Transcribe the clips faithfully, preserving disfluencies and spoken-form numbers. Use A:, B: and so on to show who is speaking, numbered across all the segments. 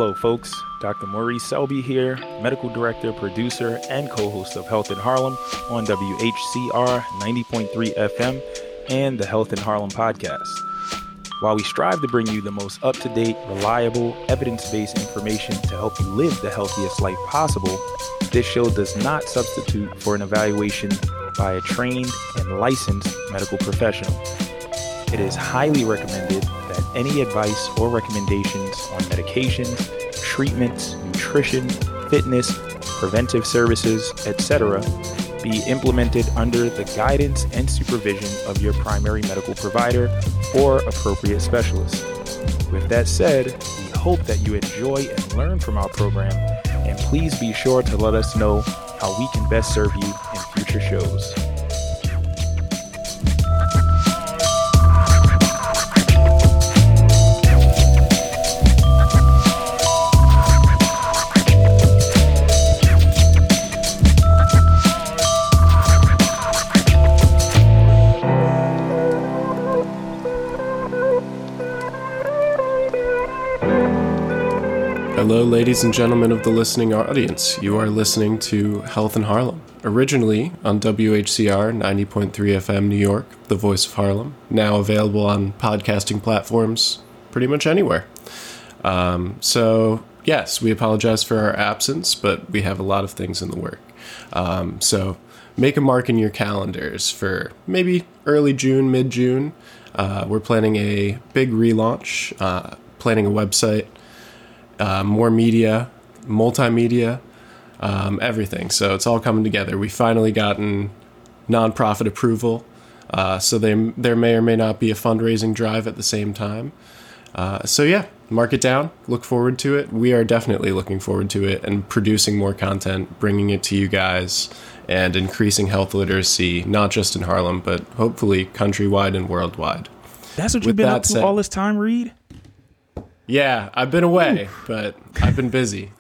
A: Hello, folks. Doctor Maurice Selby here, medical director, producer, and co-host of Health in Harlem on W H C R ninety point three F M and the Health in Harlem podcast. While we strive to bring you the most up-to-date, reliable, evidence-based information to help you live the healthiest life possible, this show does not substitute for an evaluation by a trained and licensed medical professional. It is highly recommended that any advice or recommendations on medications, treatments, nutrition, fitness, preventive services, et cetera be implemented under the guidance and supervision of your primary medical provider or appropriate specialist. With that said, we hope that you enjoy and learn from our program, and please be sure to let us know how we can best serve you in future shows.
B: Hello, ladies and gentlemen of the listening audience. You are listening to Health in Harlem, originally on W H C R ninety point three F M New York, the voice of Harlem, now available on podcasting platforms pretty much anywhere. Um, so, yes, we apologize for our absence, but we have a lot of things in the work. Um, so, make a mark in your calendars for maybe early June, mid-June. Uh, we're planning a big relaunch, uh, planning a website, Uh, more media, multimedia, um, everything. So it's all coming together. We've finally gotten nonprofit approval, uh, so they, there may or may not be a fundraising drive at the same time. Uh, so yeah, mark it down. Look forward to it. We are definitely looking forward to it and producing more content, bringing it to you guys, and increasing health literacy, not just in Harlem, but hopefully countrywide and worldwide.
A: That's what you've been up to all this time, Reed?
B: Yeah, I've been away, but I've been busy.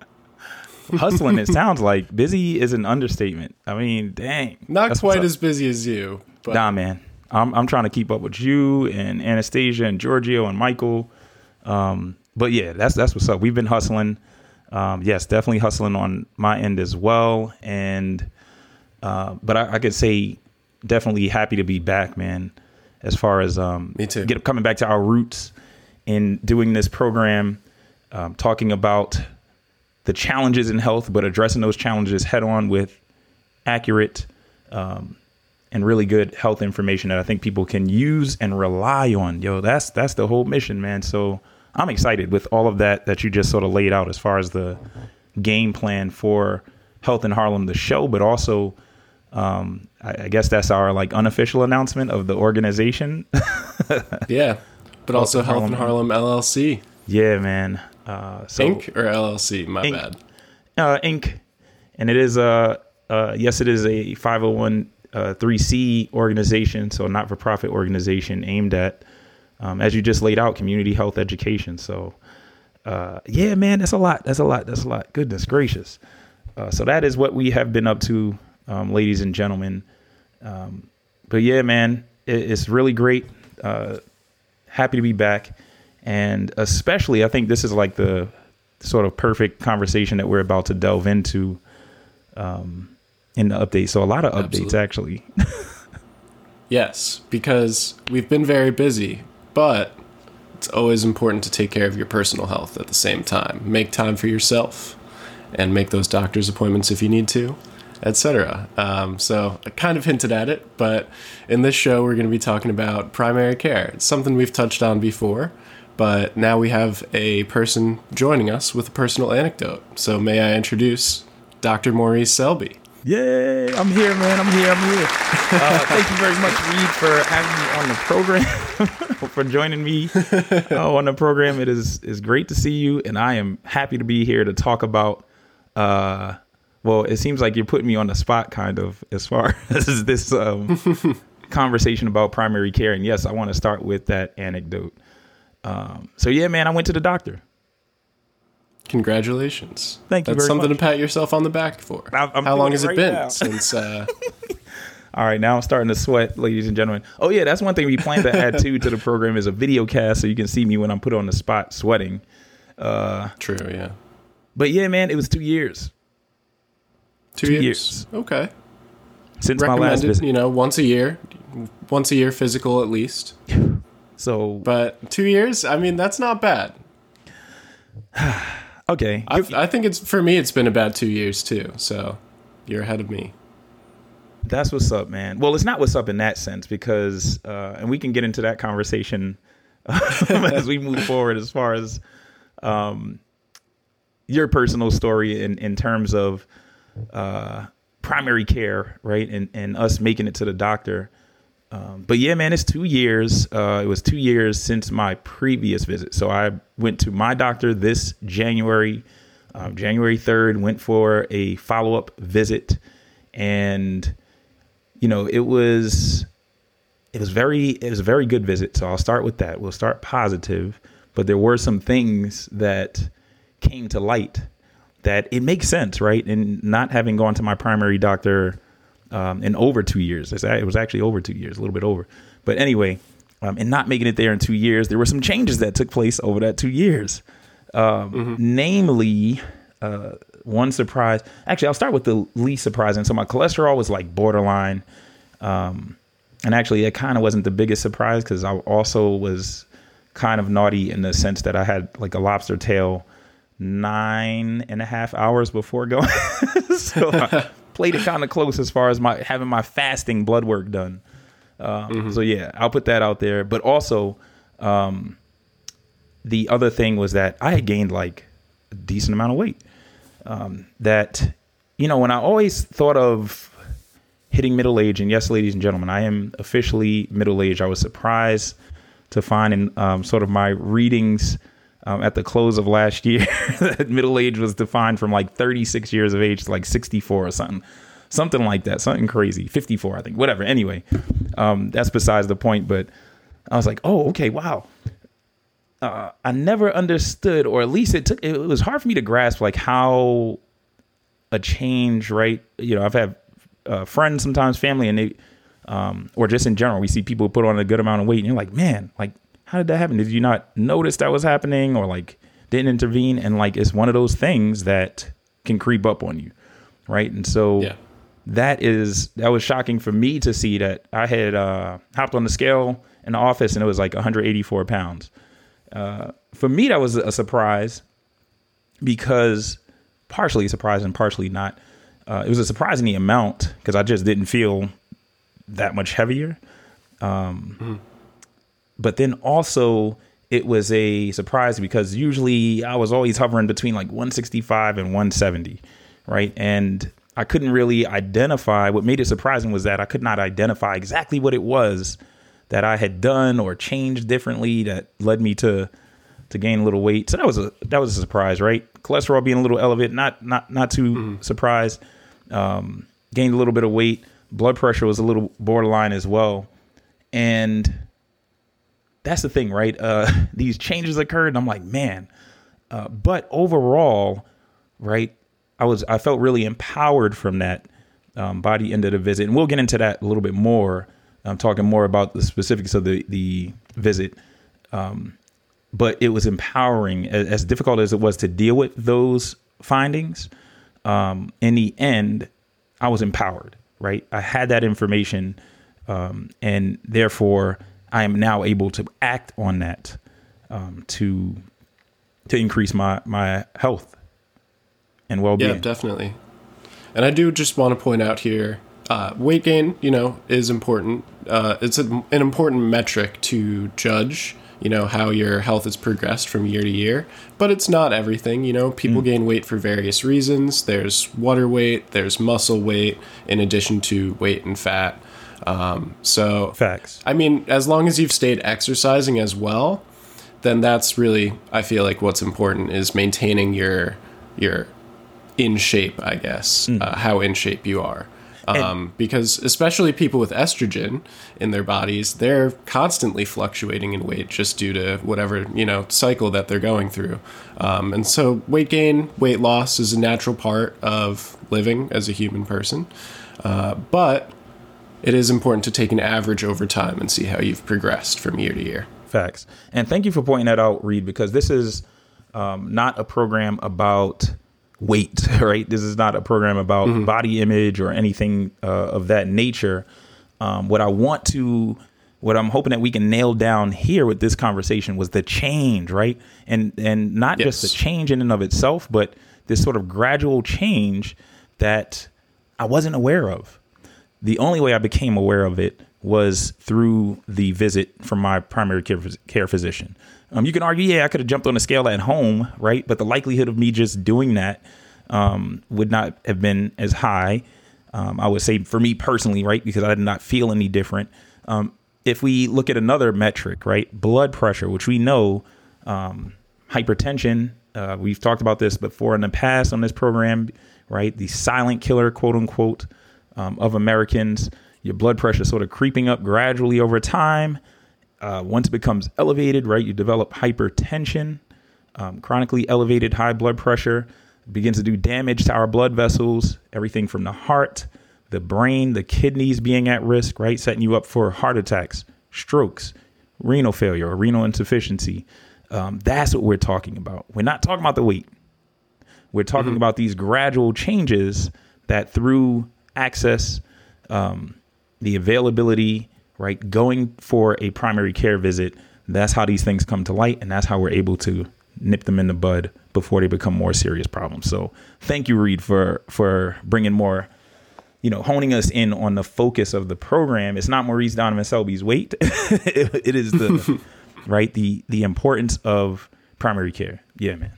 A: Hustling, it sounds like. Busy is an understatement. I mean, dang.
B: Not quite as busy as you. But.
A: Nah, man. I'm I'm trying to keep up with you and Anastasia and Giorgio and Michael. Um, but yeah, that's that's what's up. We've been hustling. Um, yes, definitely hustling on my end as well. And uh, but I, I could say definitely happy to be back, man. As far as um,
B: me too.
A: Get, coming back to our roots. In doing this program, um, talking about the challenges in health, but addressing those challenges head on with accurate um, and really good health information that I think people can use and rely on. Yo, that's that's the whole mission, man. So I'm excited with all of that that you just sort of laid out as far as the game plan for Health in Harlem, the show, but also um, I, I guess that's our like unofficial announcement of the organization.
B: Yeah. But Health also Health in Harlem L L C.
A: Yeah, man. Uh, so,
B: Inc or L L C? My
A: Inc,
B: bad.
A: Uh, Inc. And it is a, uh, yes, it is a five oh one c organization, so a not-for-profit organization aimed at, um, as you just laid out, community health education. So, uh, yeah, man, that's a lot. That's a lot. That's a lot. Goodness gracious. Uh, so that is what we have been up to, um, ladies and gentlemen. Um, but yeah, man, it, it's really great. Uh, Happy to be back. And especially, I think this is like the sort of perfect conversation that we're about to delve into um, in the update. So a lot of updates,
B: Absolutely.
A: actually.
B: Yes, because we've been very busy, but it's always important to take care of your personal health at the same time. Make time for yourself and make those doctor's appointments if you need to, et cetera. Um, so I kind of hinted at it, but in this show, we're going to be talking about primary care. It's something we've touched on before, but now we have a person joining us with a personal anecdote. So may I introduce Doctor Maurice Selby.
A: Yay, I'm here, man. I'm here. I'm here. Uh, thank you very much, Reed, for having me on the program, for joining me uh, on the program. It is, is great to see you, and I am happy to be here to talk about uh, well, it seems like you're putting me on the spot kind of as far as this um, conversation about primary care. And yes, I want to start with that anecdote. Um, so, yeah, man, I went to the doctor.
B: Congratulations.
A: Thank you
B: That's
A: very
B: something
A: much.
B: to pat yourself on the back for.
A: I'm, I'm
B: How long has
A: right
B: it been
A: now.
B: since... Uh...
A: All right, now I'm starting to sweat, ladies and gentlemen. Oh, yeah, that's one thing we plan to add, too, to the program is a video cast so you can see me when I'm put on the spot sweating. Uh,
B: True, yeah.
A: But yeah, man, it was two years.
B: Two,
A: two
B: years.
A: years.
B: Okay.
A: Since my last visit.
B: You know, once a year. Once a year physical at least.
A: So.
B: But two years, I mean, that's not bad.
A: Okay.
B: I, I think it's, for me, it's been about two years too. So you're ahead of me.
A: That's what's up, man. Well, it's not what's up in that sense because, uh, and we can get into that conversation as we move forward as far as um, your personal story in, in terms of uh, primary care, right? And, and us making it to the doctor. Um, but yeah, man, it's two years. Uh, it was two years since my previous visit. So I went to my doctor this January, um, January third, went for a follow-up visit. And, you know, it was it was very it was a very good visit. So I'll start with that. We'll start positive. But there were some things that came to light that it makes sense, right? And not having gone to my primary doctor Um, in over two years. It was actually over two years, a little bit over. But anyway, um, and not making it there in two years, there were some changes that took place over that two years. Um, mm-hmm. Namely, uh, one surprise. Actually, I'll start with the least surprising. So my cholesterol was like borderline. Um, and actually, it kind of wasn't the biggest surprise because I also was kind of naughty in the sense that I had like a lobster tail nine and a half hours before going. so I played it kind of close as far as my having my fasting blood work done. Um, mm-hmm. So yeah, I'll put that out there. But also, um, the other thing was that I had gained like a decent amount of weight. Um, that, you know, when I always thought of hitting middle age, and yes, ladies and gentlemen, I am officially middle age. I was surprised to find in um, sort of my readings um, at the close of last year that middle age was defined from like thirty-six years of age to like sixty-four or something, something like that, something crazy, fifty-four, I think, whatever. Anyway, um, that's besides the point. But I was like, oh, okay, wow. Uh, I never understood, or at least it took, it was hard for me to grasp like how a change, right? You know, I've had uh, friends, sometimes family, and they, um, or just in general, we see people put on a good amount of weight and you're like, man, like, how did that happen? Did you not notice that was happening or like didn't intervene? And like, it's one of those things that can creep up on you. Right. And so yeah. that is, that was shocking for me to see that I had uh, hopped on the scale in the office and it was like one hundred eighty-four pounds. Uh, for me, that was a surprise because partially surprised and partially not. Uh, it was a surprise in the amount because I just didn't feel that much heavier. Um, mm-hmm. But then also it was a surprise because usually I was always hovering between like one sixty-five and one seventy. Right. And I couldn't really identify. What made it surprising was that I could not identify exactly what it was that I had done or changed differently that led me to to gain a little weight. So that was a that was a surprise, right? Cholesterol being a little elevated, not not not too mm-hmm. surprised. Um, gained a little bit of weight. Blood pressure was a little borderline as well. And that's the thing, right? Uh, these changes occurred, and I'm like, man. Uh, but overall, right, I was I felt really empowered from that um, by the end of the visit, and we'll get into that a little bit more. I'm talking more about the specifics of the, the visit. Um, but it was empowering, as, as difficult as it was to deal with those findings. Um, in the end, I was empowered, right? I had that information. Um, and therefore I am now able to act on that, um, to, to increase my, my health and well-being.
B: Yeah, definitely. And I do just want to point out here, Uh, weight gain, you know, is important. Uh, it's a, an important metric to judge, you know, how your health has progressed from year to year. But it's not everything, you know. People mm. gain weight for various reasons. There's water weight, there's muscle weight, in addition to weight and fat. Um, so,
A: facts.
B: I mean, as long as you've stayed exercising as well, then that's really, I feel like what's important is maintaining your your in shape, I guess, mm. uh, how in shape you are. Um, because especially people with estrogen in their bodies, they're constantly fluctuating in weight just due to whatever, you know, cycle that they're going through. Um, and so weight gain, weight loss is a natural part of living as a human person. Uh, but it is important to take an average over time and see how you've progressed from year to year.
A: Facts. And thank you for pointing that out, Reed, because this is um, not a program about weight, right? This is not a program about mm-hmm. body image or anything uh, of that nature. Um, what I want to, what I'm hoping that we can nail down here with this conversation was the change, right? And and not yes. just the change in and of itself, but this sort of gradual change that I wasn't aware of. The only way I became aware of it was through the visit from my primary care, care physician. Um, you can argue, yeah, I could have jumped on a scale at home, right? But the likelihood of me just doing that um, would not have been as high. Um, I would say for me personally, right? Because I did not feel any different. Um, if we look at another metric, right? Blood pressure, which we know, um, hypertension, uh, we've talked about this before in the past on this program, right? The silent killer, quote unquote, um, of Americans. Your blood pressure sort of creeping up gradually over time. Uh, once it becomes elevated, right, you develop hypertension, um, chronically elevated high blood pressure begins to do damage to our blood vessels, everything from the heart, the brain, the kidneys being at risk, right, setting you up for heart attacks, strokes, renal failure, or renal insufficiency. Um, that's what we're talking about. We're not talking about the weight. We're talking mm-hmm. about these gradual changes that through access, um, the availability, right, going for a primary care visit, that's how these things come to light. And that's how we're able to nip them in the bud before they become more serious problems. So thank you, Reed, for for bringing more, you know, honing us in on the focus of the program. It's not Maurice Donovan Selby's weight. it, it is the right, the the importance of primary care. Yeah, man.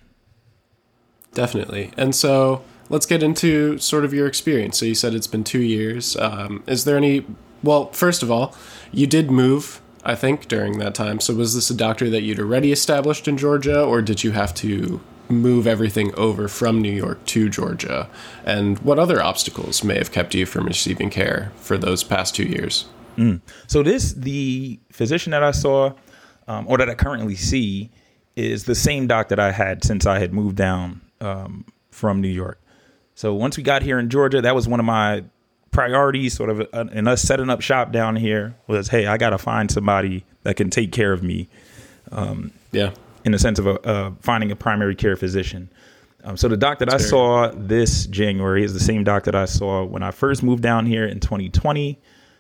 B: Definitely. And so let's get into sort of your experience. So you said it's been two years. Um, is there any, well, first of all, you did move, I think, during that time. So was this a doctor that you'd already established in Georgia, or did you have to move everything over from New York to Georgia? And what other obstacles may have kept you from receiving care for those past two years?
A: Mm. So this, the physician that I saw, um, or that I currently see, is the same doc that I had since I had moved down um, from New York. So once we got here in Georgia, that was one of my priorities, sort of, uh, in us setting up shop down here, was, hey, I got to find somebody that can take care of me. Um,
B: yeah.
A: In the sense of a, uh, finding a primary care physician. Um, so the doc that That's I saw this January is the same doc that I saw when I first moved down here in twenty twenty.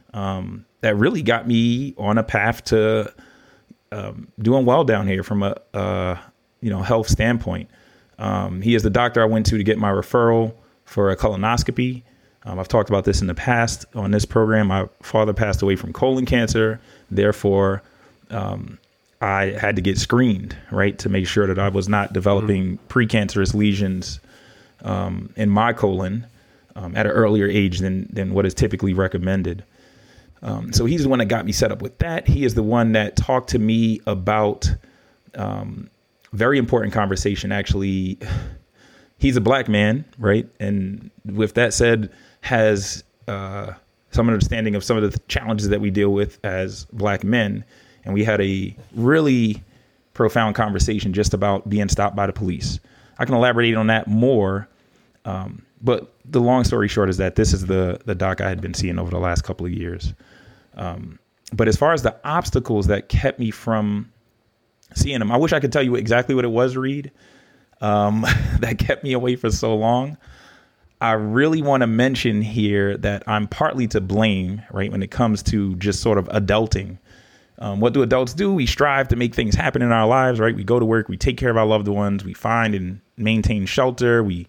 A: Um, that really got me on a path to um, doing well down here from a, uh, you know, health standpoint. Um, he is the doctor I went to to get my referral for a colonoscopy. Um, I've talked about this in the past on this program. My father passed away from colon cancer. Therefore, um, I had to get screened, right, to make sure that I was not developing mm-hmm. precancerous lesions um, in my colon um, at an earlier age than than what is typically recommended. Um, so he's the one that got me set up with that. He is the one that talked to me about um, very important conversation, actually. He's a black man, right? And with that said, has uh, some understanding of some of the challenges that we deal with as black men. And we had a really profound conversation just about being stopped by the police. I can elaborate on that more. Um, but the long story short is that this is the the doc I had been seeing over the last couple of years. Um, but as far as the obstacles that kept me from seeing him, I wish I could tell you exactly what it was, Reed, um, that kept me away for so long. I really want to mention here that I'm partly to blame, right, when it comes to just sort of adulting. Um, what do adults do? We strive to make things happen in our lives, right? We go to work, we take care of our loved ones, we find and maintain shelter, we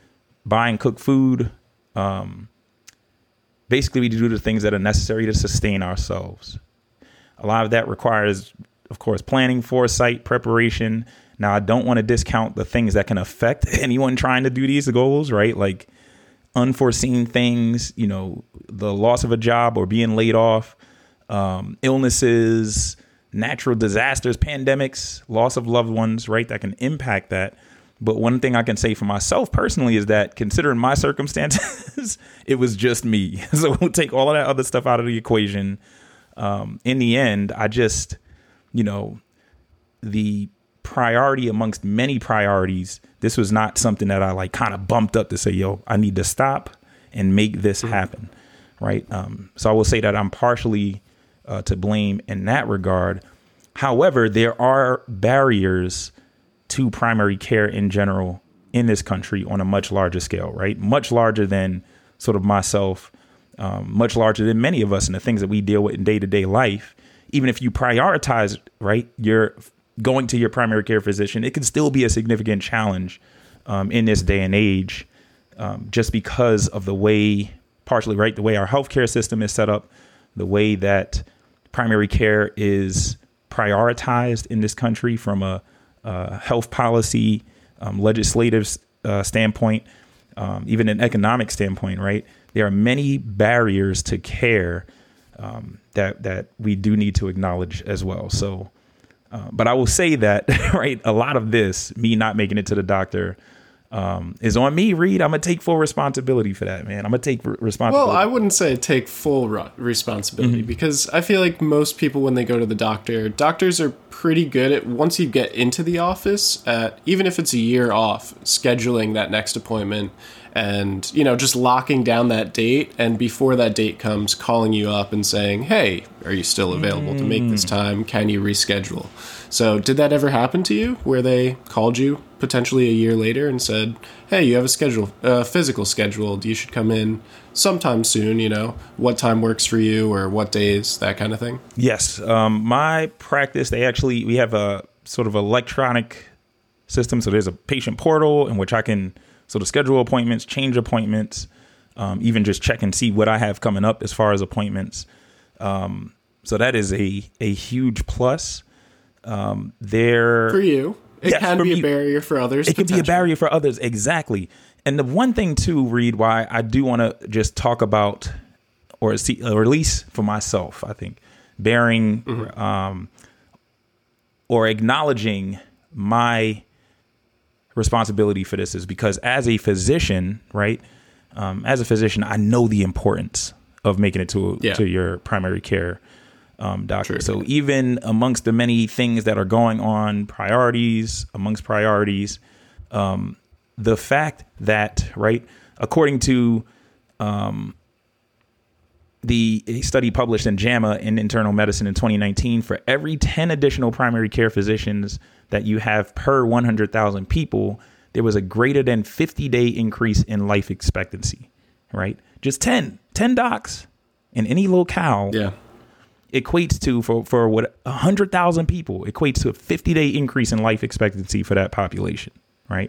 A: buy and cook food. Um, basically, we do the things that are necessary to sustain ourselves. A lot of that requires, of course, planning, foresight, preparation. Now, I don't want to discount the things that can affect anyone trying to do these goals, right? Like unforeseen things, you know, the loss of a job or being laid off. Um, illnesses, natural disasters, pandemics, loss of loved ones, right? That can impact that. But one thing I can say for myself personally is that considering my circumstances, it was just me. So we'll take all of that other stuff out of the equation. Um, in the end, I just, you know, the priority amongst many priorities, this was not something that I like kind of bumped up to say, yo, I need to stop and make this happen. Right. Um, so I will say that I'm partially Uh, to blame in that regard. However, there are barriers to primary care in general in this country on a much larger scale, right? Much larger than sort of myself, um, much larger than many of us and the things that we deal with in day-to-day life. Even if you prioritize, right, you're going to your primary care physician, it can still be a significant challenge um, in this day and age, um, just because of the way, partially, right, the way our healthcare system is set up, the way that primary care is prioritized in this country from a, a health policy, um, legislative uh, standpoint, um, even an economic standpoint, right? There are many barriers to care um, that that we do need to acknowledge as well. So, uh, but I will say that, right, a lot of this, me not making it to the doctor, Um, is on me, Reed. I'm going to take full responsibility for that, man. I'm going to take r- responsibility.
B: Well, I wouldn't say take full ro- responsibility mm-hmm. because I feel like most people, when they go to the doctor, doctors are pretty good at, once you get into the office, at, even if it's a year off, scheduling that next appointment and, you know, just locking down that date. And before that date comes, calling you up and saying, hey, are you still available mm. to make this time? Can you reschedule? So did that ever happen to you where they called you potentially a year later and said, hey, you have a schedule, a physical scheduled, you should come in sometime soon, you know, what time works for you or what days, that kind of thing?
A: Yes. Um, my practice, they actually, we have a sort of electronic system. So there's a patient portal in which I can sort of schedule appointments, change appointments, um, even just check and see what I have coming up as far as appointments. Um, so that is a, a huge plus. Um, there
B: for you, it yes, can be me, a barrier for others.
A: It can be a barrier for others. Exactly. And the one thing too, Reed, why I do want to just talk about, or see, or at least for myself, I think bearing, mm-hmm. um, or acknowledging my responsibility for this is because as a physician, right, um, as a physician, I know the importance of making it to, yeah. to your primary care Um, doctor. True. So even amongst the many things that are going on, priorities amongst priorities, um, the fact that, right, according to um, the a study published in JAMA in Internal Medicine in twenty nineteen, for every ten additional primary care physicians that you have per one hundred thousand people, there was a greater than fifty day increase in life expectancy, right? Just ten, ten docs in any locale.
B: Yeah.
A: Equates to, for, for what, one hundred thousand people, equates to a fifty day increase in life expectancy for that population, right?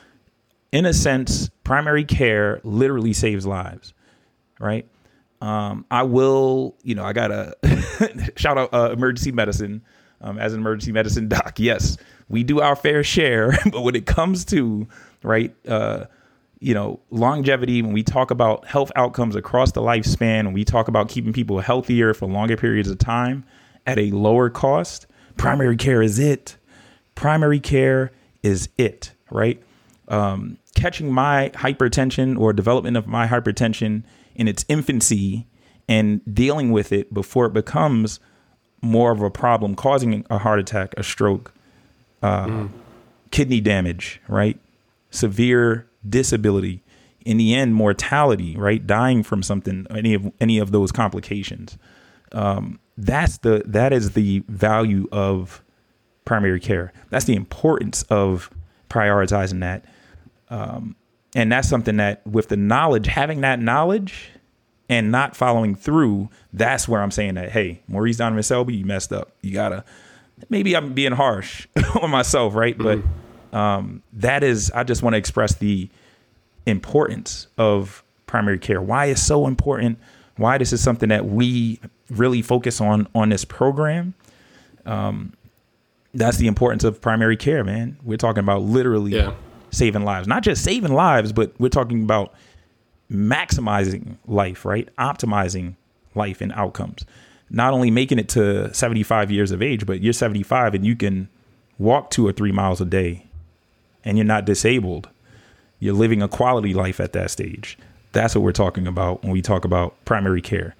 A: In a sense, primary care literally saves lives, right? Um, I will, you know, I got to shout out uh, emergency medicine um, as an emergency medicine doc. Yes, we do our fair share, but when it comes to, right, uh, you know, longevity, when we talk about health outcomes across the lifespan, when we talk about keeping people healthier for longer periods of time at a lower cost, primary care is it. Primary care is it, right? Um, catching my hypertension or development of my hypertension in its infancy and dealing with it before it becomes more of a problem, causing a heart attack, a stroke, uh, mm. kidney damage, right? Severe disability, in the end, mortality, right? Dying from something, any of any of those complications. Um, that's the that is the value of primary care. That's the importance of prioritizing that. Um, and that's something that with the knowledge, having that knowledge and not following through, that's where I'm saying that, hey, Maurice Donovan Selby, you messed up. You gotta, maybe I'm being harsh on myself, right? Mm-hmm. But um, that is, I just want to express the importance of primary care, why it's so important, why this is something that we really focus on on this program. Um, that's the importance of primary care, man. We're talking about literally yeah. saving lives, not just saving lives, but we're talking about maximizing life, right? Optimizing life and outcomes, not only making it to seventy-five years of age, but you're seventy-five and you can walk two or three miles a day and you're not disabled. You're living a quality life at that stage. That's what we're talking about when we talk about primary care.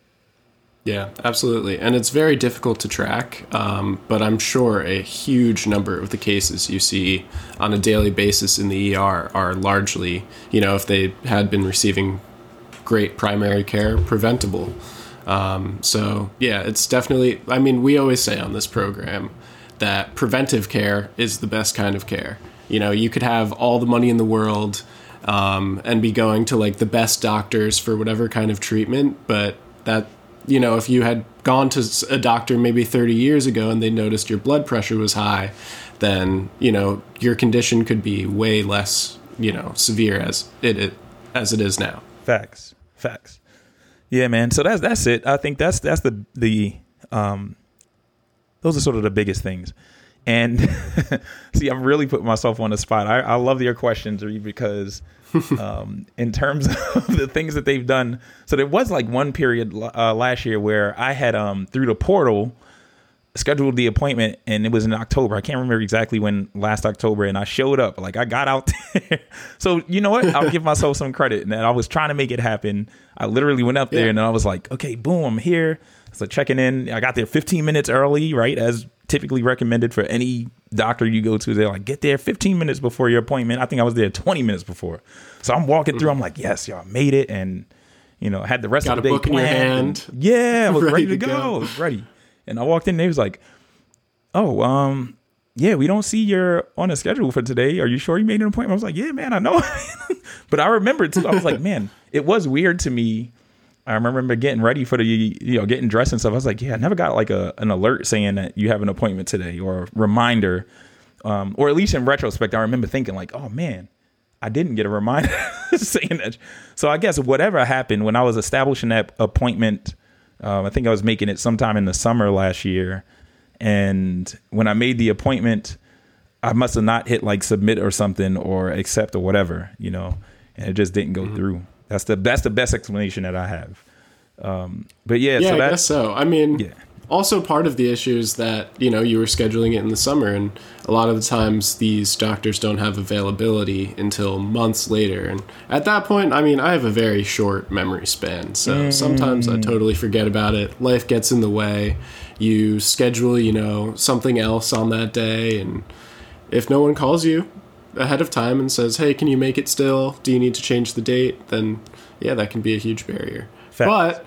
B: Yeah, absolutely. And it's very difficult to track, um, but I'm sure a huge number of the cases you see on a daily basis in the E R are largely, you know, if they had been receiving great primary care, preventable. Um, so, yeah, it's definitely, I mean, we always say on this program that preventive care is the best kind of care. You know, you could have all the money in the world um, and be going to like the best doctors for whatever kind of treatment, but that, you know, if you had gone to a doctor maybe thirty years ago and they noticed your blood pressure was high, then, you know, your condition could be way less, you know, severe as it, it as it is now.
A: Facts, facts. Yeah, man. So that's that's it. I think that's that's the the um, those are sort of the biggest things. And see, I'm really putting myself on the spot. I, I love your questions, Reed, because um, in terms of the things that they've done. So there was like one period uh, last year where I had um, through the portal scheduled the appointment, and it was in October. I can't remember exactly when, last October, and I showed up. Like, I got out there. So you know what? I'll give myself some credit. And I was trying to make it happen. I literally went up there, yeah. and I was like, okay, boom, I'm here. So checking in. I got there fifteen minutes early, right, as typically recommended for any doctor you go to. They're like, get there fifteen minutes before your appointment. I think I was there twenty minutes before. So I'm walking through. I'm like, yes, y'all made it. And, you know, had the rest
B: got
A: of the day
B: planned. Got a book in your hand.
A: Yeah, I was ready, ready to go. go. I was ready. And I walked in, and they was like, oh, um, yeah, we don't see you're on a schedule for today. Are you sure you made an appointment? I was like, yeah, man, I know. But I remember, too, I was like, man, it was weird to me. I remember getting ready for the, you know, getting dressed and stuff. I was like, yeah, I never got like a an alert saying that you have an appointment today, or a reminder. Um, or at least in retrospect, I remember thinking like, oh, man, I didn't get a reminder saying that. So I guess whatever happened when I was establishing that appointment, um, I think I was making it sometime in the summer last year. And when I made the appointment, I must have not hit like submit or something or accept or whatever, you know, and it just didn't go mm-hmm. through. That's the that's the best explanation that I have. Um, but yeah,
B: yeah,
A: so
B: I guess so. I mean,
A: yeah.
B: Also part of the issue is that, you know, you were scheduling it in the summer, and a lot of the times these doctors don't have availability until months later. And at that point, I mean, I have a very short memory span, so mm. sometimes I totally forget about it. Life gets in the way. You schedule, you know, something else on that day, and if no one calls you ahead of time and says, hey, can you make it still? Do you need to change the date? Then, yeah, that can be a huge barrier. Facts. But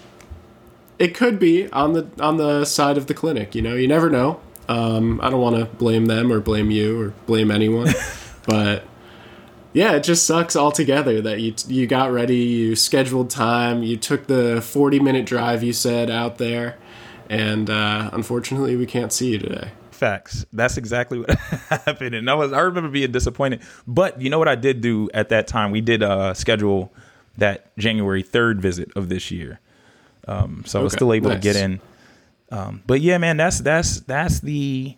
B: it could be on the on the side of the clinic, you know? You never know. Um, I don't want to blame them or blame you or blame anyone. But, yeah, it just sucks altogether that you you got ready, you scheduled time, you took the forty-minute drive you said out there, and uh, unfortunately we can't see you today.
A: Facts. That's exactly what happened. And I was I remember being disappointed. But you know what I did do at that time? We did uh, schedule that January third visit of this year. Um, so okay, I was still able nice. to get in. Um, but yeah, man, that's that's that's the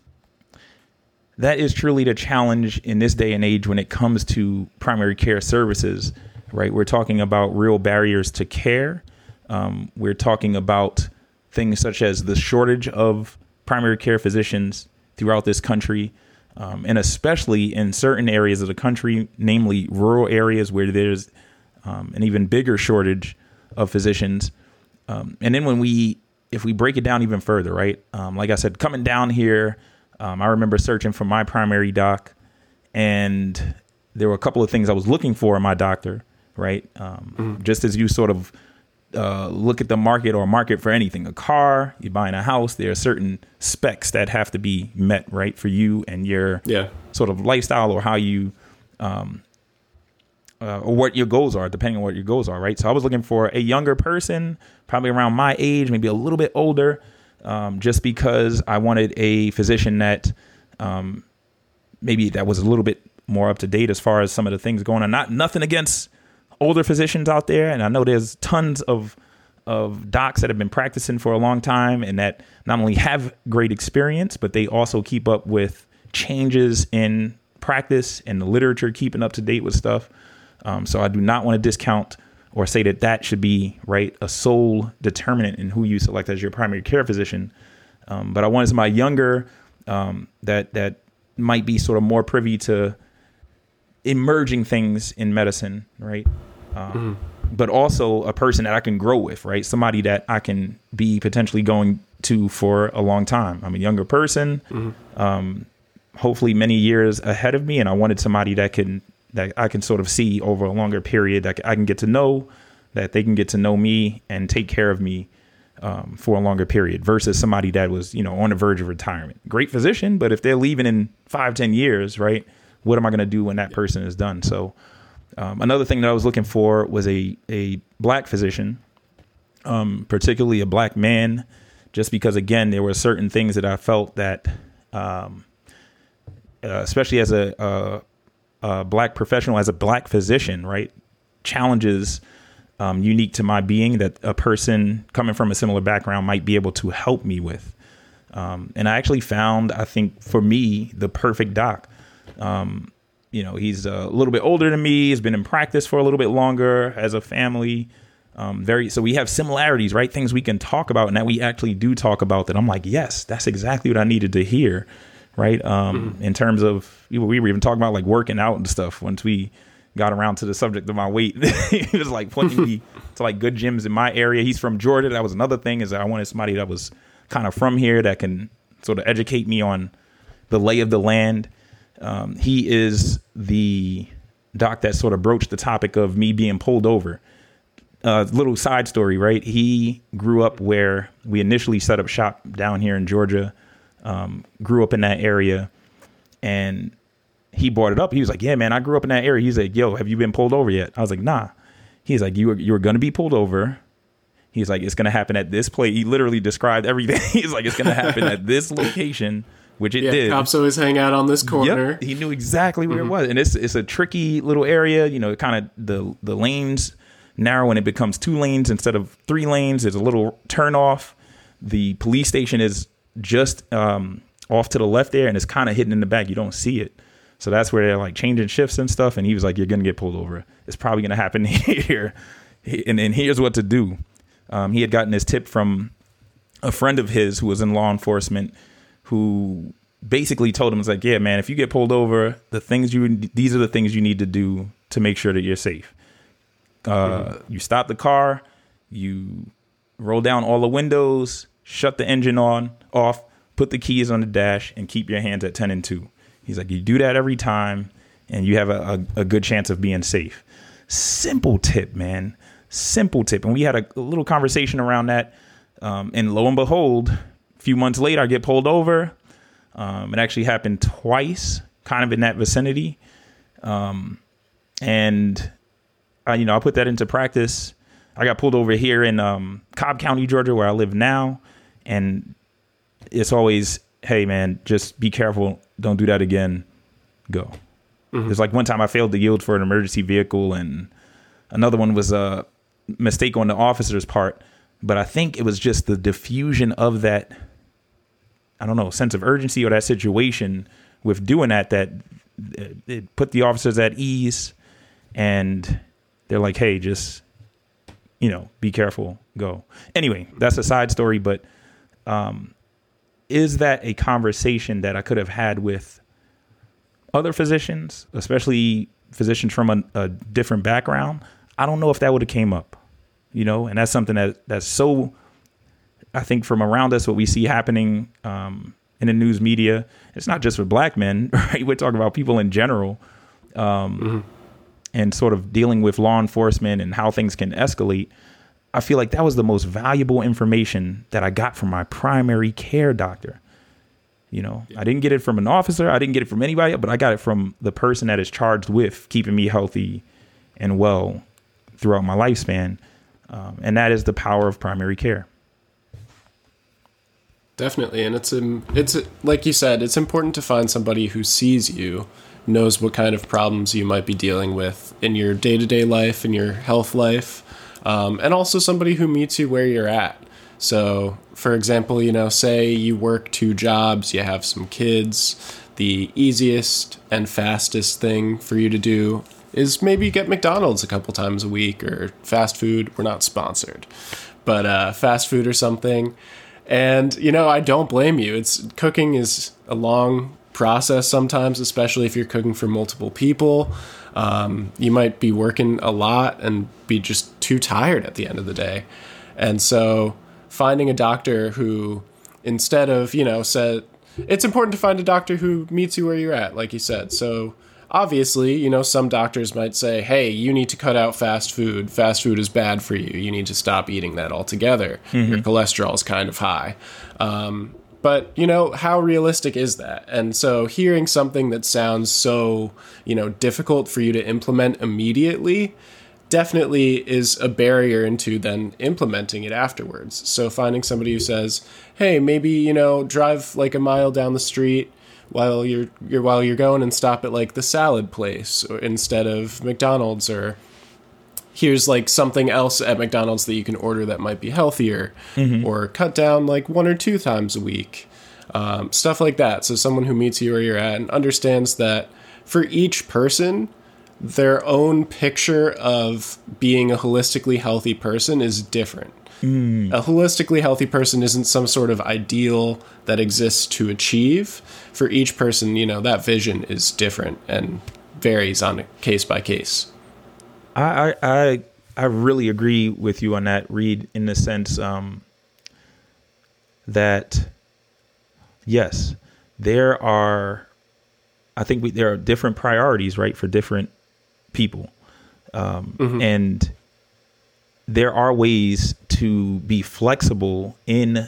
A: that is truly the challenge in this day and age when it comes to primary care services, right? We're talking about real barriers to care. Um, we're talking about things such as the shortage of primary care physicians throughout this country, um, and especially in certain areas of the country, namely rural areas where there's um, an even bigger shortage of physicians. Um, and then when we, if we break it down even further, right? Um, like I said, coming down here, um, I remember searching for my primary doc, and there were a couple of things I was looking for in my doctor, right? Um, mm-hmm. Just as you sort of uh, look at the market or market for anything, a car, you're buying a house, there are certain specs that have to be met, right, for you and your
B: yeah.
A: sort of lifestyle or how you, um, uh, or what your goals are, depending on what your goals are, right? So I was looking for a younger person, probably around my age, maybe a little bit older, um, just because I wanted a physician that um, maybe that was a little bit more up to date as far as some of the things going on. Not nothing against older physicians out there, and I know there's tons of of docs that have been practicing for a long time and that not only have great experience, but they also keep up with changes in practice and the literature, keeping up to date with stuff. Um, so I do not want to discount or say that that should be, right, a sole determinant in who you select as your primary care physician. Um, but I wanted somebody younger um, that that might be sort of more privy to emerging things in medicine, right? Um, mm-hmm. But also a person that I can grow with, right? Somebody that I can be potentially going to for a long time. I'm a younger person, mm-hmm. um, hopefully many years ahead of me, and I wanted somebody that can that I can sort of see over a longer period, that I can get to know, that they can get to know me and take care of me um, for a longer period versus somebody that was, you know, on the verge of retirement. Great physician, but if they're leaving in five, ten years, right, what am I going to do when that person is done? So um, another thing that I was looking for was a, a black physician, um, particularly a black man, just because, again, there were certain things that I felt that, um, uh, especially as a, a, a black professional, as a black physician, right, challenges um, unique to my being that a person coming from a similar background might be able to help me with. Um, and I actually found, I think, for me, the perfect doc. Um, you know, he's a little bit older than me, has been in practice for a little bit longer, has a family. Um, very so we have similarities, right? Things we can talk about and that we actually do talk about that I'm like, yes, that's exactly what I needed to hear. Right. Um, mm-hmm. In terms of we were even talking about like working out and stuff once we got around to the subject of my weight. He was like pointing me to like good gyms in my area. He's from Georgia. That was another thing, is that I wanted somebody that was kind of from here that can sort of educate me on the lay of the land. Um, he is the doc that sort of broached the topic of me being pulled over. Uh, little side story, right? He grew up where we initially set up shop down here in Georgia, um, grew up in that area, and he brought it up. He was like, yeah, man, I grew up in that area. He's like, yo, have you been pulled over yet? I was like, nah. He's like, you were, you were going to be pulled over. He's like, it's going to happen at this place. He literally described everything. He's like, it's going to happen at this location, which it
B: yeah,
A: did.
B: Cops always hang out on this corner.
A: Yep, he knew exactly where
B: mm-hmm.
A: it was. And it's it's a tricky little area, you know, kind of the, the lanes narrow and it becomes two lanes instead of three lanes. There's a little turn off. The police station is just um, off to the left there, and it's kind of hidden in the back. You don't see it. So that's where they're like changing shifts and stuff. And he was like, you're going to get pulled over. It's probably going to happen here. And then here's what to do. Um, he had gotten his tip from a friend of his who was in law enforcement, who basically told him, it's like, yeah, man, if you get pulled over, the things you these are the things you need to do to make sure that you're safe. Uh, mm-hmm. You stop the car, you roll down all the windows, shut the engine on off, put the keys on the dash, and keep your hands at ten and two. He's like, you do that every time, and you have a, a, a good chance of being safe. Simple tip, man. Simple tip. And we had a, a little conversation around that. Um, and lo and behold, a few months later, I get pulled over. Um, it actually happened twice, kind of in that vicinity. Um, and, I, you know, I put that into practice. I got pulled over here in um, Cobb County, Georgia, where I live now. And it's always, hey, man, just be careful. Don't do that again. Go. Mm-hmm. There's like one time I failed to yield for an emergency vehicle, and another one was a mistake on the officer's part. But I think it was just the diffusion of that, I don't know, sense of urgency or that situation with doing that, that it put the officers at ease. And they're like, hey, just, you know, be careful. Go. Anyway, that's a side story. But um, is that a conversation that I could have had with other physicians, especially physicians from a, a different background? I don't know if that would have came up, you know, and that's something that that's so, I think, from around us, what we see happening um, in the news media. It's not just with black men, right? We're talking about people in general, um, mm-hmm. and sort of dealing with law enforcement and how things can escalate. I feel like that was the most valuable information that I got from my primary care doctor. You know, I didn't get it from an officer. I didn't get it from anybody, but I got it from the person that is charged with keeping me healthy and well throughout my lifespan. Um, and that is the power of primary care.
B: Definitely. And it's, um, it's like you said, it's important to find somebody who sees you, knows what kind of problems you might be dealing with in your day-to-day life, in your health life, um, and also somebody who meets you where you're at. So, for example, you know, say you work two jobs, you have some kids, the easiest and fastest thing for you to do is maybe get McDonald's a couple times a week, or fast food. We're not sponsored, but uh, fast food or something. And, you know, I don't blame you. It's cooking is a long process sometimes, especially if you're cooking for multiple people. Um, you might be working a lot and be just too tired at the end of the day. And so finding a doctor who, instead of, you know, said, it's important to find a doctor who meets you where you're at, like you said. So obviously, you know, some doctors might say, hey, you need to cut out fast food. Fast food is bad for you. You need to stop eating that altogether. Mm-hmm. Your cholesterol is kind of high. Um, but, you know, how realistic is that? And so hearing something that sounds so, you know, difficult for you to implement immediately definitely is a barrier into then implementing it afterwards. So finding somebody who says, hey, maybe, you know, drive like a mile down the street while you're, you're while you're going and stop at like the salad place or instead of McDonald's, or here's like something else at McDonald's that you can order that might be healthier, mm-hmm. or cut down like one or two times a week, um, stuff like that. So someone who meets you where you're at and understands that for each person, their own picture of being a holistically healthy person is different. Mm. A holistically healthy person isn't some sort of ideal that exists to achieve. For each person, you know, that vision is different and varies on a case by case.
A: I I I really agree with you on that, Reed, in the sense um, that, yes, there are, I think we, there are different priorities, right, for different people. Um, mm-hmm. And there are ways to be flexible in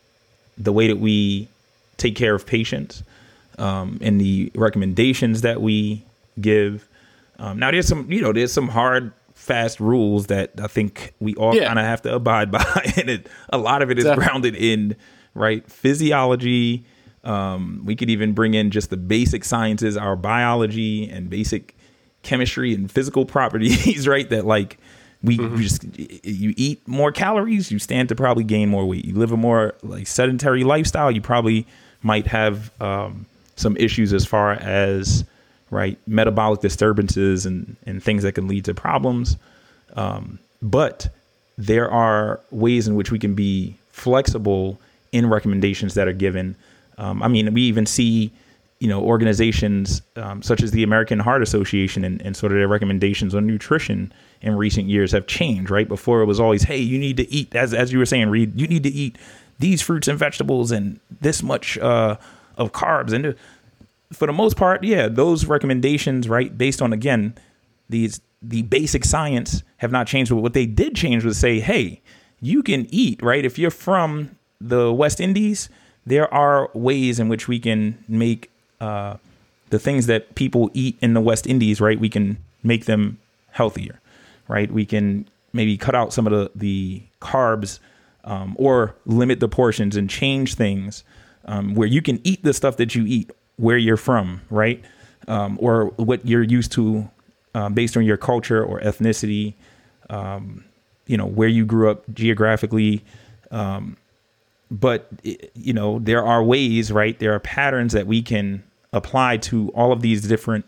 A: the way that we take care of patients, um, and the recommendations that we give. Um, now there's some, you know, there's some hard, fast rules that I think we all yeah. kind of have to abide by. And it, a lot of it is Definitely. grounded in, right, physiology. Um, we could even bring in just the basic sciences, our biology and basic chemistry and physical properties, right? That like we mm-hmm. just, you eat more calories, you stand to probably gain more weight. You live a more like sedentary lifestyle, you probably might have um, some issues as far as, right, metabolic disturbances and, and things that can lead to problems. Um, but there are ways in which we can be flexible in recommendations that are given. Um, I mean, we even see, you know, organizations um, such as the American Heart Association and, and sort of their recommendations on nutrition in recent years have changed, right? Before it was always, hey, you need to eat, as as you were saying, Reed, you need to eat these fruits and vegetables and this much uh, of carbs. And for the most part, yeah, those recommendations, right, based on, again, these the basic science have not changed. But what they did change was say, hey, you can eat, right? If you're from the West Indies, there are ways in which we can make uh, the things that people eat in the West Indies, right? We can make them healthier, right? We can maybe cut out some of the, the carbs um, or limit the portions and change things um, where you can eat the stuff that you eat where you're from, right? Um, or what you're used to um, based on your culture or ethnicity, um, you know, where you grew up geographically. Um, but, you know, there are ways, right? There are patterns that we can apply to all of these different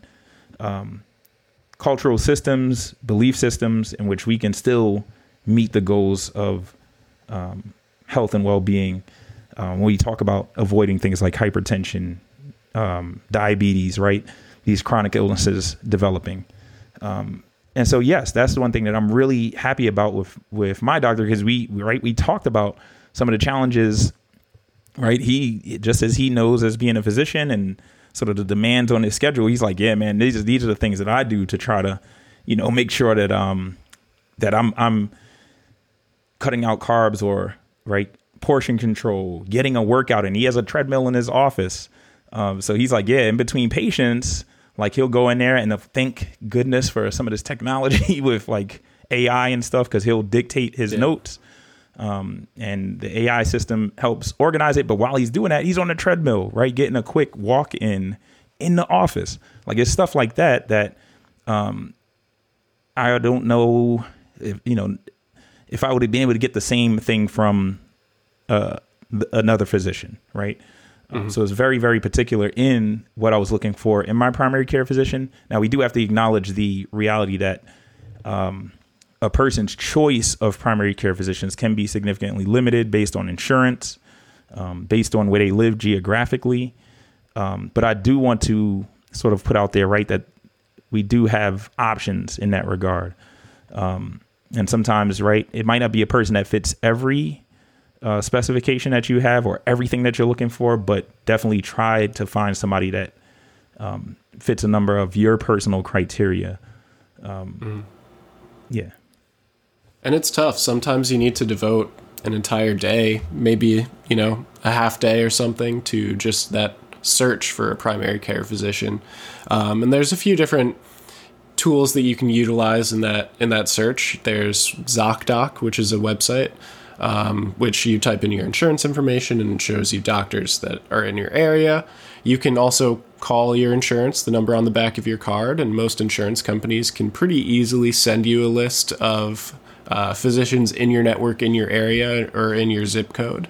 A: um, cultural systems, belief systems, in which we can still meet the goals of um, health and well-being. Um, when we talk about avoiding things like hypertension, um, diabetes, right? These chronic illnesses developing. Um, and so, yes, that's the one thing that I'm really happy about with, with my doctor, because we, right, we talked about some of the challenges, right? He, just as he knows as being a physician and sort of the demands on his schedule, he's like, yeah, man, these are, these are the things that I do to try to, you know, make sure that, um, that I'm, I'm cutting out carbs or, right, portion control, getting a workout. And he has a treadmill in his office. Um, so he's like, yeah, in between patients, like he'll go in there and thank goodness for some of this technology with like A I and stuff, because he'll dictate his yeah. notes. Um, and the A I system helps organize it. But while he's doing that, he's on the treadmill, right? Getting a quick walk in, in the office. Like it's stuff like that, that, um, I don't know if, you know, if I would have been able to get the same thing from, uh, th- another physician. Right. Mm-hmm. Um, so it's very, very particular in what I was looking for in my primary care physician. Now we do have to acknowledge the reality that, um, a person's choice of primary care physicians can be significantly limited based on insurance, um, based on where they live geographically. Um, but I do want to sort of put out there, right, that we do have options in that regard. Um, and sometimes, right, it might not be a person that fits every uh, specification that you have or everything that you're looking for, but definitely try to find somebody that um, fits a number of your personal criteria. Um,
B: mm.
A: Yeah.
B: And it's tough. Sometimes you need to devote an entire day, maybe, you know, a half day or something to just that search for a primary care physician. Um, and there's a few different tools that you can utilize in that in that search. There's ZocDoc, which is a website, um, which you type in your insurance information and it shows you doctors that are in your area. You can also call your insurance, the number on the back of your card, and most insurance companies can pretty easily send you a list of uh, physicians in your network, in your area, or in your zip code.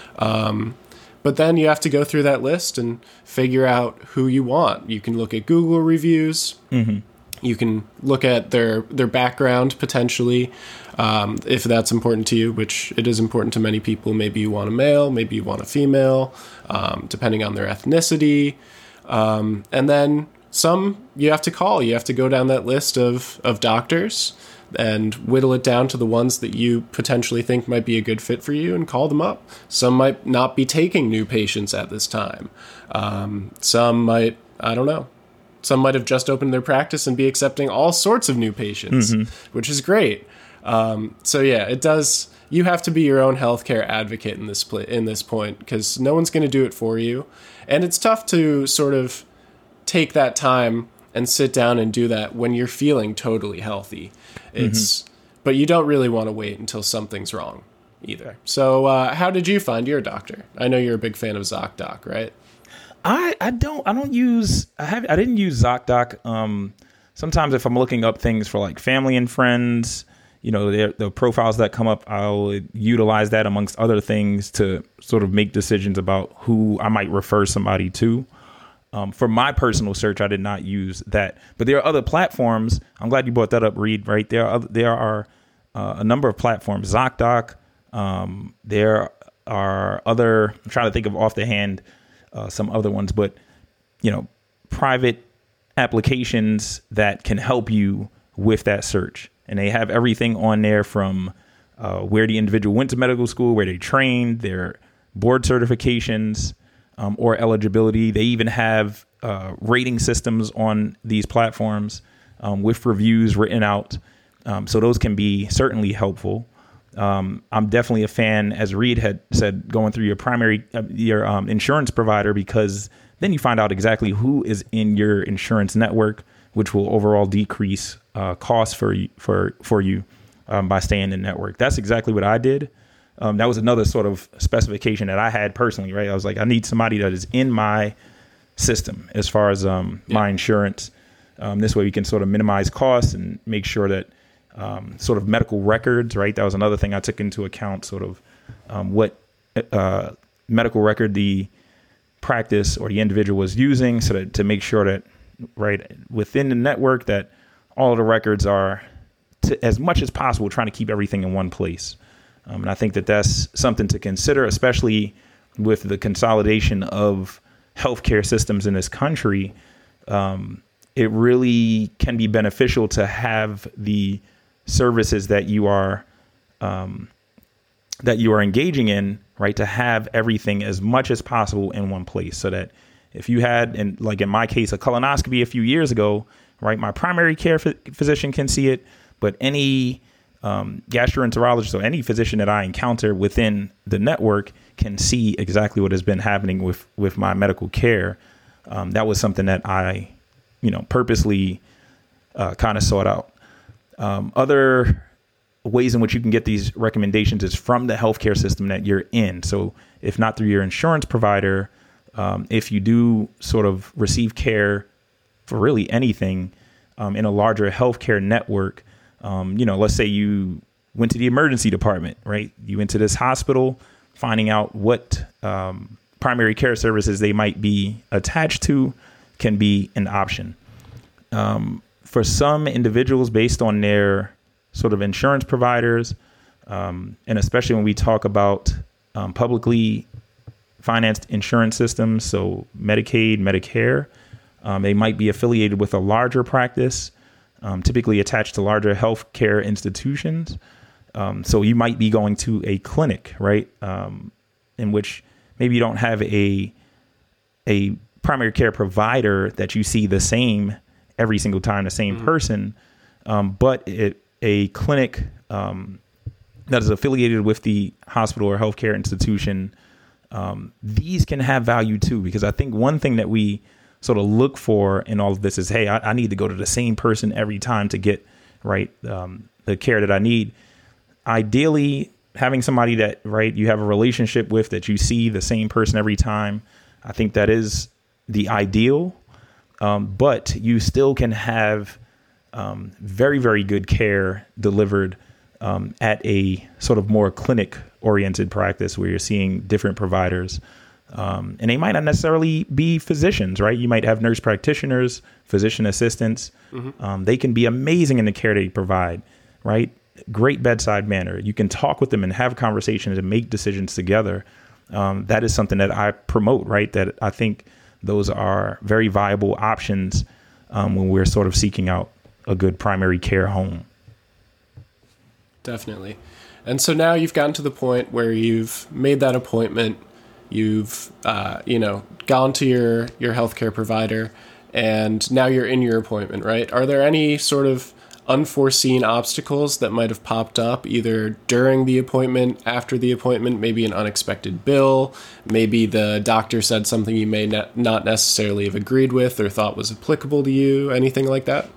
B: Um, but then you have to go through that list and figure out who you want. You can look at Google reviews.
A: Mm-hmm.
B: You can look at their their background potentially, um, if that's important to you, which it is important to many people. Maybe you want a male, maybe you want a female, um, depending on their ethnicity. Um, and then some you have to call. You have to go down that list of, of doctors and whittle it down to the ones that you potentially think might be a good fit for you and call them up. Some might not be taking new patients at this time. Um, some might, I don't know. Some might have just opened their practice and be accepting all sorts of new patients, mm-hmm. which is great. Um, so yeah, it does. You have to be your own healthcare advocate in this pl- in this point, because no one's going to do it for you, and it's tough to sort of take that time and sit down and do that when you're feeling totally healthy. It's, mm-hmm. but you don't really want to wait until something's wrong either. So, uh, how did you find your doctor? I know you're a big fan of ZocDoc, right?
A: I, I don't I don't use I have I didn't use ZocDoc. Um, sometimes if I'm looking up things for like family and friends, you know, the profiles that come up, I'll utilize that amongst other things to sort of make decisions about who I might refer somebody to. Um, for my personal search, I did not use that, but there are other platforms. I'm glad you brought that up, Reed. Right there, are, there are uh, a number of platforms. ZocDoc. Um, there are other. I'm trying to think of off the hand. Uh, some other ones, but, you know, private applications that can help you with that search. And they have everything on there from uh, where the individual went to medical school, where they trained, their board certifications um, or eligibility. They even have uh, rating systems on these platforms um, with reviews written out. Um, so those can be certainly helpful. Um, I'm definitely a fan, as Reed had said, going through your primary, uh, your um, insurance provider, because then you find out exactly who is in your insurance network, which will overall decrease uh, costs for you, for for you um, by staying in network. That's exactly what I did. Um, that was another sort of specification that I had personally, right? I was like, I need somebody that is in my system as far as um, yeah. my insurance. Um, this way we can sort of minimize costs and make sure that Um, sort of medical records, right? That was another thing I took into account, sort of um, what uh, medical record the practice or the individual was using, so that to make sure that, right, within the network, that all of the records are, to, as much as possible, trying to keep everything in one place. Um, and I think that that's something to consider, especially with the consolidation of healthcare systems in this country. Um, it really can be beneficial to have the services that you are um, that you are engaging in, right, to have everything as much as possible in one place, so that if you had, and like in my case, a colonoscopy a few years ago, right, my primary care f- physician can see it, but any um, gastroenterologist or any physician that I encounter within the network can see exactly what has been happening with with my medical care. Um, that was something that I, you know, purposely uh, kind of sought out. Um, other ways in which you can get these recommendations is from the healthcare system that you're in. So if not through your insurance provider, um, if you do sort of receive care for really anything um, in a larger healthcare network, um, you know, let's say you went to the emergency department, right? You went to this hospital, finding out what um, primary care services they might be attached to can be an option. Um, For some individuals, based on their sort of insurance providers, um, and especially when we talk about um, publicly financed insurance systems, so Medicaid, Medicare, um, they might be affiliated with a larger practice, um, typically attached to larger healthcare institutions. Um, so you might be going to a clinic, right, um, in which maybe you don't have a a primary care provider that you see the same every single time, the same mm-hmm. person, um, but it, a clinic um, that is affiliated with the hospital or healthcare institution, um, these can have value too, because I think one thing that we sort of look for in all of this is, hey, I, I need to go to the same person every time to get right um, the care that I need. Ideally, having somebody that, right, you have a relationship with, that you see the same person every time, I think that is the ideal. Um, but you still can have um, very, very good care delivered um, at a sort of more clinic oriented practice where you're seeing different providers. Um, and they might not necessarily be physicians, right? You might have nurse practitioners, physician assistants. Mm-hmm. Um, they can be amazing in the care they provide, right? Great bedside manner. You can talk with them and have conversations and make decisions together. Um, that is something that I promote, right? That I think those are very viable options um, when we're sort of seeking out a good primary care home.
B: Definitely. And so now you've gotten to the point where you've made that appointment. You've, uh, you know, gone to your, your healthcare provider, and now you're in your appointment, right? Are there any sort of unforeseen obstacles that might have popped up either during the appointment, after the appointment, maybe an unexpected bill, maybe the doctor said something you may ne- not necessarily have agreed with or thought was applicable to you, anything like that?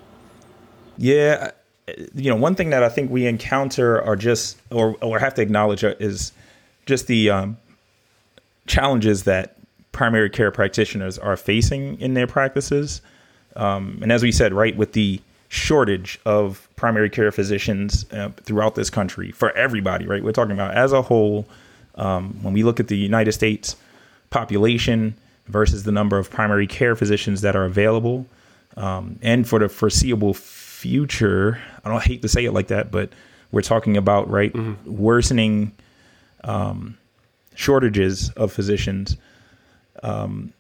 A: Yeah. You know, one thing that I think we encounter are just, or, or have to acknowledge is just the, um, challenges that primary care practitioners are facing in their practices. Um, and as we said, right, with the shortage of primary care physicians uh, throughout this country for everybody, right? We're talking about as a whole, um, when we look at the United States population versus the number of primary care physicians that are available. Um, and for the foreseeable future, I don't hate to say it like that, but we're talking about, right, mm-hmm. worsening um shortages of physicians. Um,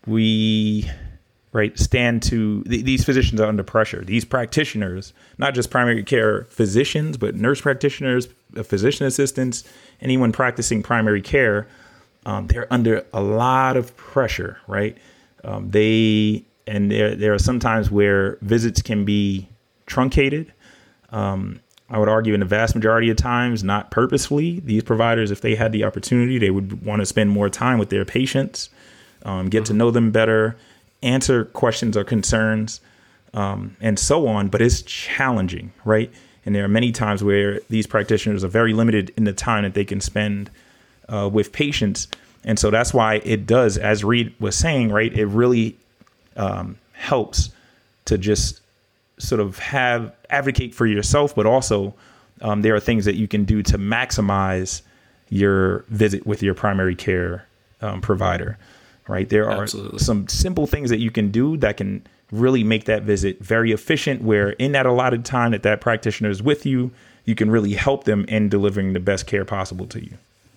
A: we, right, stand to, th- these physicians are under pressure. These practitioners, not just primary care physicians, but nurse practitioners, physician assistants, anyone practicing primary care, um, they're under a lot of pressure, right? Um, they, and there, there are some times where visits can be truncated. Um, I would argue in the vast majority of times, not purposefully. These providers, if they had the opportunity, they would want to spend more time with their patients, um, get mm-hmm. to know them better, answer questions or concerns, um, and so on. But it's challenging, right? And there are many times where these practitioners are very limited in the time that they can spend uh, with patients. And so that's why it does, as Reed was saying, right, it really um, helps to just sort of have advocate for yourself, but also um, there are things that you can do to maximize your visit with your primary care um, provider, right? There are Absolutely. Some simple things that you can do that can really make that visit very efficient, where in that allotted time that that practitioner is with you, you can really help them in delivering the best care possible to you.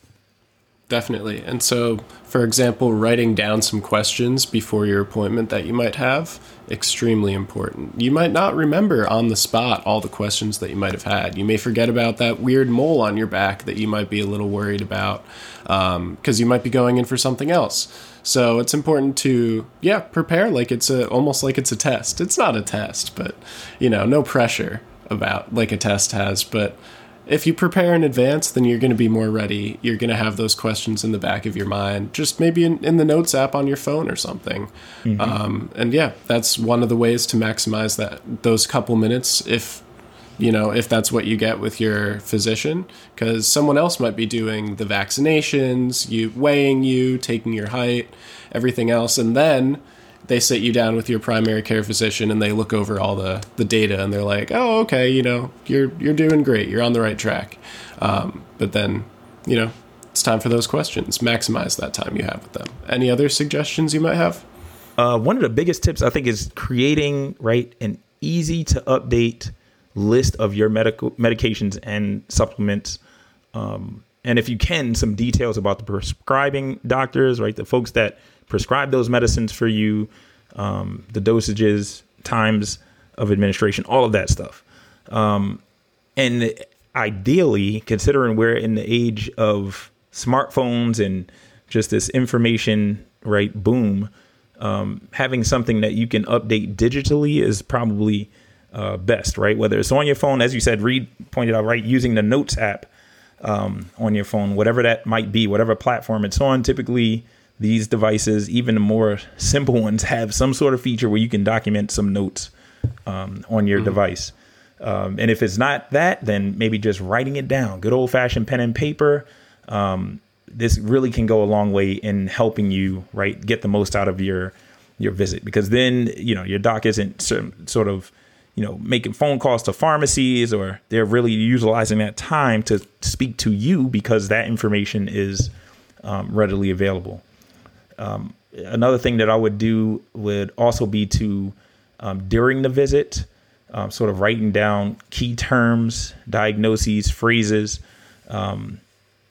B: Definitely. And so, for example, writing down some questions before your appointment that you might have, extremely important. You might not remember on the spot all the questions that you might have had. You may forget about that weird mole on your back that you might be a little worried about, um, because you might be going in for something else. So it's important to, yeah, prepare like it's a, almost like it's a test. It's not a test, but, you know, no pressure about like a test has, but if you prepare in advance, then you're going to be more ready. You're going to have those questions in the back of your mind, just maybe in, in the notes app on your phone or something. Mm-hmm. Um, and yeah, that's one of the ways to maximize that those couple minutes if, you know, if that's what you get with your physician, because someone else might be doing the vaccinations, you weighing you, taking your height, everything else. And then they sit you down with your primary care physician and they look over all the, the data and they're like, oh, okay, you know, you're you're doing great. You're on the right track. Um, but then, you know, it's time for those questions. Maximize that time you have with them. Any other suggestions you might have?
A: Uh, one of the biggest tips, I think, is creating, right, an easy to update list of your medical medications and supplements. Um, and if you can, some details about the prescribing doctors, right, the folks that prescribe those medicines for you, um, the dosages, times of administration, all of that stuff. Um, and ideally, considering we're in the age of smartphones and just this information, right, boom, um, having something that you can update digitally is probably uh, best, right? Whether it's on your phone, as you said, Reed pointed out, right, using the Notes app um, on your phone, whatever that might be, whatever platform it's on. Typically, these devices, even the more simple ones, have some sort of feature where you can document some notes um, on your mm-hmm. device. Um, and if it's not that, then maybe just writing it down, good old fashioned pen and paper. Um, this really can go a long way in helping you, right, get the most out of your your visit, because then, you know, your doc isn't sort of, you know, making phone calls to pharmacies, or they're really utilizing that time to speak to you because that information is um, readily available. Um, another thing that I would do would also be to, um, during the visit, um, sort of writing down key terms, diagnoses, phrases, um,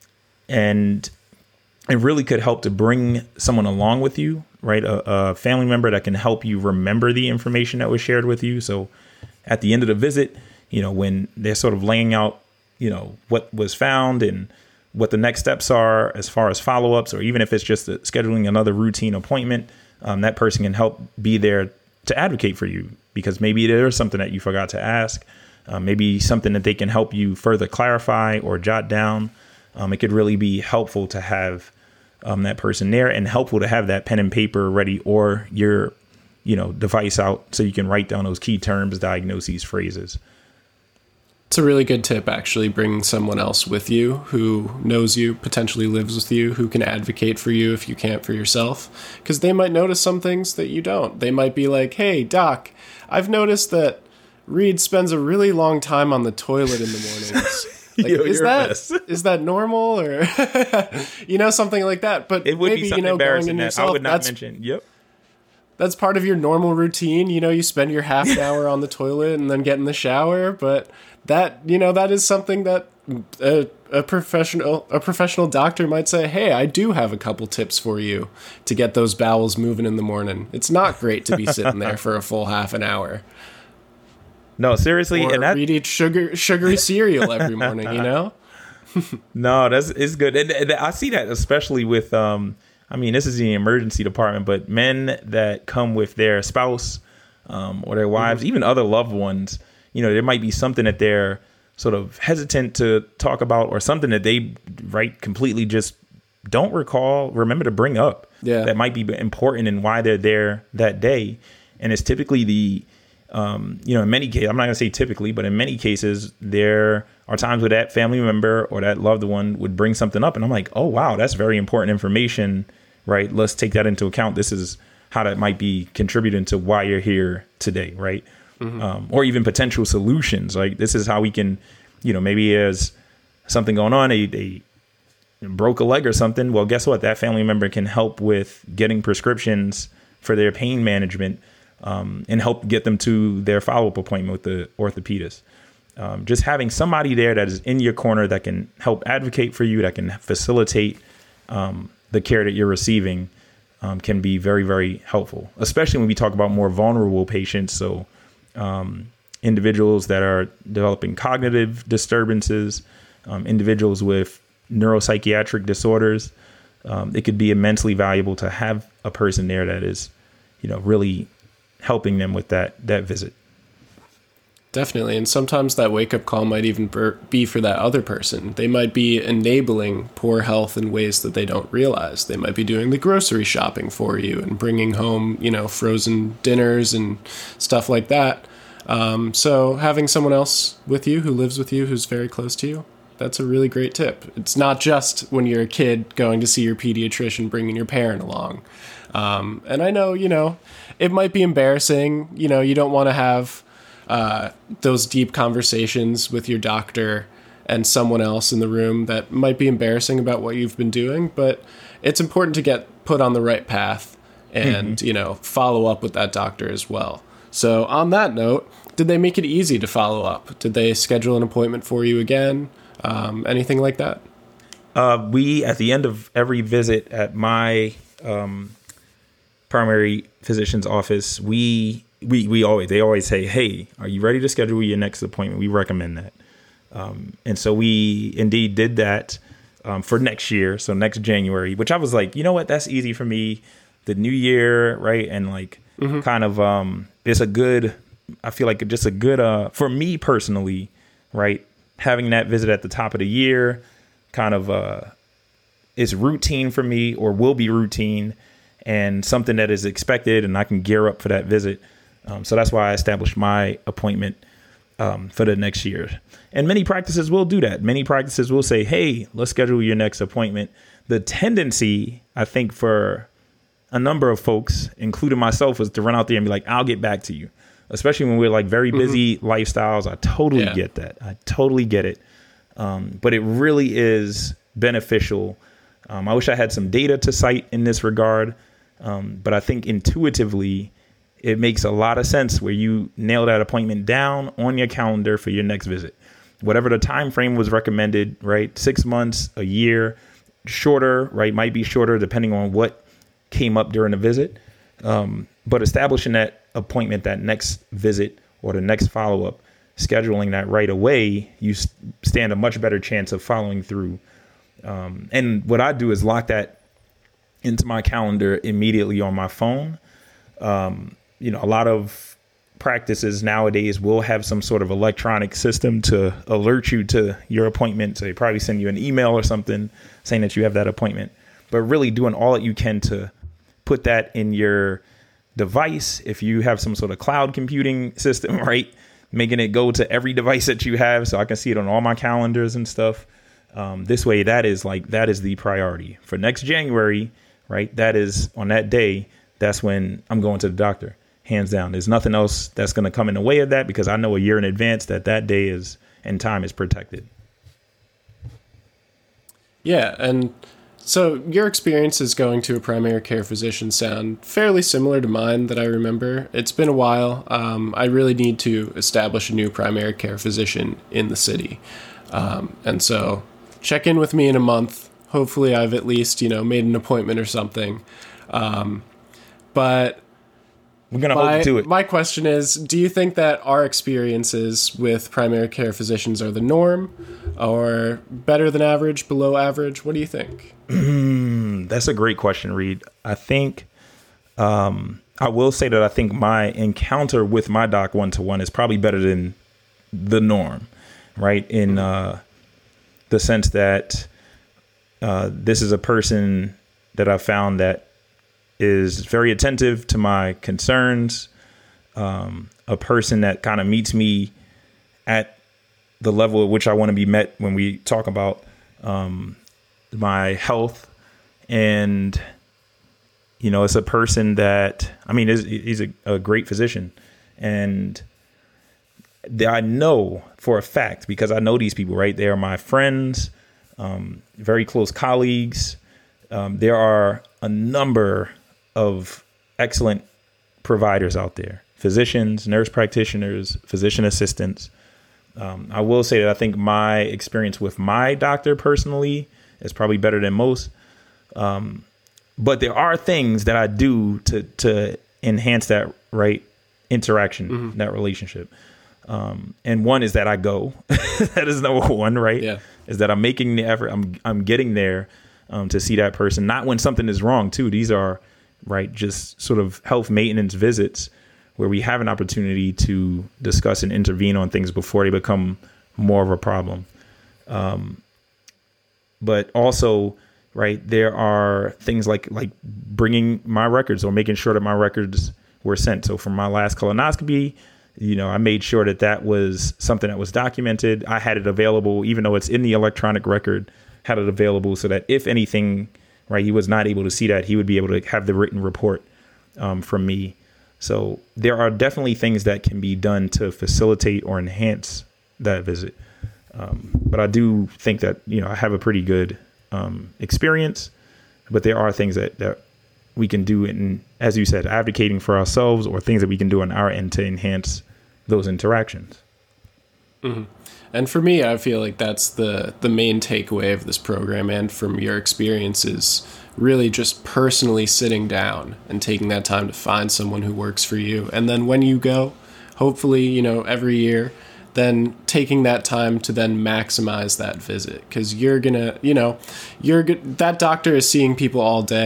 A: and it really could help to bring someone along with you, right? A, a family member that can help you remember the information that was shared with you. So at the end of the visit, you know, when they're sort of laying out, you know, what was found and what the next steps are as far as follow-ups, or even if it's just a, scheduling another routine appointment, um, that person can help be there to advocate for you, because maybe there's something that you forgot to ask, uh, maybe something that they can help you further clarify or jot down. Um, it could really be helpful to have um, that person there, and helpful to have that pen and paper ready, or your, you know, device out so you can write down those key terms, diagnoses, phrases.
B: It's a really good tip, actually, bringing someone else with you who knows you, potentially lives with you, who can advocate for you if you can't for yourself, because they might notice some things that you don't. They might be like, hey, doc, I've noticed that Reed spends a really long time on the toilet in the mornings. Like,
A: Yo,
B: is that is that normal, or you know, something like that? But
A: it would
B: maybe,
A: be something
B: you know,
A: embarrassing
B: going in
A: that
B: yourself,
A: I would not
B: that's,
A: mention. Yep.
B: That's part of your normal routine. You know, you spend your half an hour on the toilet and then get in the shower. But that, you know, that is something that a, a professional a professional doctor might say, hey, I do have a couple tips for you to get those bowels moving in the morning. It's not great to be sitting there for a full half an hour.
A: No, seriously.
B: Or
A: and that
B: Reed eats sugar, sugary cereal every morning, you know?
A: No, that's it's good. And, and I see that especially with, um, I mean, this is the emergency department, but men that come with their spouse um, or their wives, mm-hmm. even other loved ones, you know, there might be something that they're sort of hesitant to talk about, or something that they, right, completely just don't recall, remember to bring up.
B: Yeah.
A: That might be important and why they're there that day. And it's typically the, um, you know, in many cases, I'm not going to say typically, but in many cases, there are times where that family member or that loved one would bring something up. And I'm like, oh, wow, that's very important information, right? Let's take that into account. This is how that might be contributing to why you're here today, right? Mm-hmm. Um, or even potential solutions. Like, this is how we can, you know, maybe there's something going on, they, they broke a leg or something. Well, guess what? That family member can help with getting prescriptions for their pain management, um, and help get them to their follow-up appointment with the orthopedist. Um, just having somebody there that is in your corner that can help advocate for you, that can facilitate um, the care that you're receiving, um, can be very, very helpful, especially when we talk about more vulnerable patients. So um, individuals that are developing cognitive disturbances, um, individuals with neuropsychiatric disorders. Um, it could be immensely valuable to have a person there that is, you know, really helping them with that that visit.
B: Definitely. And sometimes that wake-up call might even be for that other person. They might be enabling poor health in ways that they don't realize. They might be doing the grocery shopping for you and bringing home, you know, frozen dinners and stuff like that. Um, so having someone else with you who lives with you, who's very close to you, that's a really great tip. It's not just when you're a kid going to see your pediatrician, bringing your parent along. Um, and I know, you know, it might be embarrassing. You know, you don't want to have uh, those deep conversations with your doctor and someone else in the room that might be embarrassing about what you've been doing. But it's important to get put on the right path and, mm-hmm. you know, follow up with that doctor as well. So on that note, did they make it easy to follow up? Did they schedule an appointment for you again? Um, anything like that?
A: Uh, we, at the end of every visit at my um, primary physician's office, we, we, we always, they always say, hey, are you ready to schedule your next appointment? We recommend that. Um, and so we indeed did that um, for next year. So next January, which I was like, you know what, that's easy for me the new year, right? And like mm-hmm. kind of, um, it's a good, I feel like just a good, uh, for me personally, right? Having that visit at the top of the year kind of, uh, is routine for me, or will be routine, and something that is expected, and I can gear up for that visit. Um, so that's why I established my appointment um, for the next year. And many practices will do that. Many practices will say, hey, let's schedule your next appointment. The tendency, I think, for a number of folks, including myself, was to run out there and be like, I'll get back to you. Especially when we're like very busy mm-hmm. lifestyles. I totally yeah. get that. I totally get it. Um, but it really is beneficial. Um, I wish I had some data to cite in this regard. Um, but I think intuitively, it makes a lot of sense where you nail that appointment down on your calendar for your next visit. Whatever the time frame was recommended, right? Six months, a year, shorter, right? Might be shorter depending on what came up during the visit. Um, but establishing that appointment, that next visit or the next follow-up, scheduling that right away, you s- stand a much better chance of following through. Um, and what I do is lock that into my calendar immediately on my phone. Um, you know, a lot of practices nowadays will have some sort of electronic system to alert you to your appointment. So they probably send you an email or something saying that you have that appointment, but really doing all that you can to put that in your device. If you have some sort of cloud computing system, right, making it go to every device that you have so I can see it on all my calendars and stuff. Um, this way, that is like that is the priority for next January, right? That is on that day. That's when I'm going to the doctor. Hands down. There's nothing else that's going to come in the way of that, because I know a year in advance that that day is and time is protected.
B: Yeah. And so your experiences going to a primary care physician sound fairly similar to mine that I remember. It's been a while. Um, I really need to establish a new primary care physician in the city. Um, and so check in with me in a month. Hopefully I've at least, you know, made an appointment or something. Um, but
A: we're going to hold to it.
B: My question is, do you think that our experiences with primary care physicians are the norm, or better than average, below average? What do you think?
A: That's a great question, Reed. I think, um, I will say that I think my encounter with my doc one-to-one is probably better than the norm, right? In uh, the sense that uh, this is a person that I found that is very attentive to my concerns, um, a person that kind of meets me at the level at which I want to be met when we talk about um, my health. And, you know, it's a person that, I mean, he's, he's a, a great physician. And I know for a fact, because I know these people, right? They are my friends, um, very close colleagues. Um, there are a number of excellent providers out there, physicians, nurse practitioners, physician assistants. Um, I will say that I think my experience with my doctor personally is probably better than most. Um, but there are things that I do to, to enhance that right interaction, mm-hmm. that relationship. Um, and one is that I go. That is number one, right?
B: Yeah.
A: Is that I'm making the effort. I'm I'm getting there um, to see that person. Not when something is wrong, too. These are right, just sort of health maintenance visits where we have an opportunity to discuss and intervene on things before they become more of a problem. Um, but also, right, there are things like like bringing my records or making sure that my records were sent. So from my last colonoscopy, you know, I made sure that that was something that was documented. I had it available, even though it's in the electronic record, had it available so that if anything, right, he was not able to see that, he would be able to have the written report um, from me. So there are definitely things that can be done to facilitate or enhance that visit. Um, but I do think that, you know, I have a pretty good um, experience, but there are things that, that we can do in, as you said, advocating for ourselves, or things that we can do on our end to enhance those interactions.
B: Mm-hmm. And for me, I feel like that's the, the main takeaway of this program, and from your experiences, really just personally sitting down and taking that time to find someone who works for you. And then when you go, hopefully, you know, every year, then taking that time to then maximize that visit. Because you're going to, you know, you're that doctor is seeing people all day,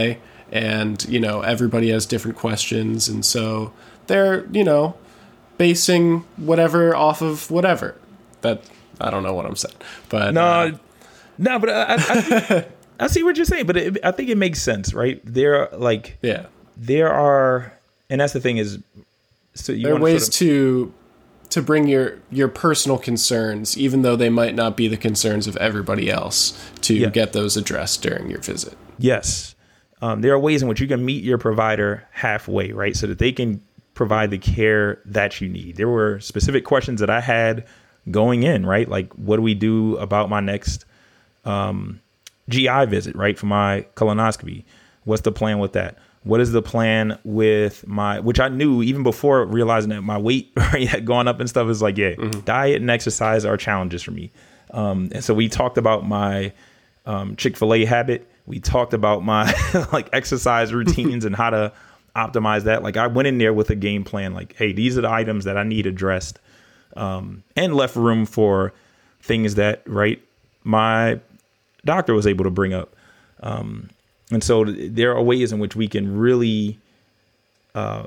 B: and, you know, everybody has different questions. And so they're, you know, basing whatever off of whatever. That, I don't know what I'm saying. But
A: no,
B: uh,
A: no, but I, I, think, I see what you're saying. But it, I think it makes sense, right? There, like,
B: yeah,
A: there are, and that's the thing is, so you
B: there are ways
A: sort of,
B: to to bring your your personal concerns, even though they might not be the concerns of everybody else, to
A: yeah.
B: get those addressed during your visit.
A: Yes. Um, there are ways in which you can meet your provider halfway, right? So that they can provide the care that you need. There were specific questions that I had going in, right? Like, what do we do about my next um, G I visit, right? For my colonoscopy. What's the plan with that? What is the plan with my, which I knew even before realizing that my weight right, had gone up and stuff, is like, yeah, mm-hmm. diet and exercise are challenges for me. Um, and so we talked about my um, Chick-fil-A habit. We talked about my like exercise routines and how to optimize that. Like I went in there with a game plan, like, hey, these are the items that I need addressed, um, and left room for things that, right, my doctor was able to bring up. Um, And so there are ways in which we can really uh,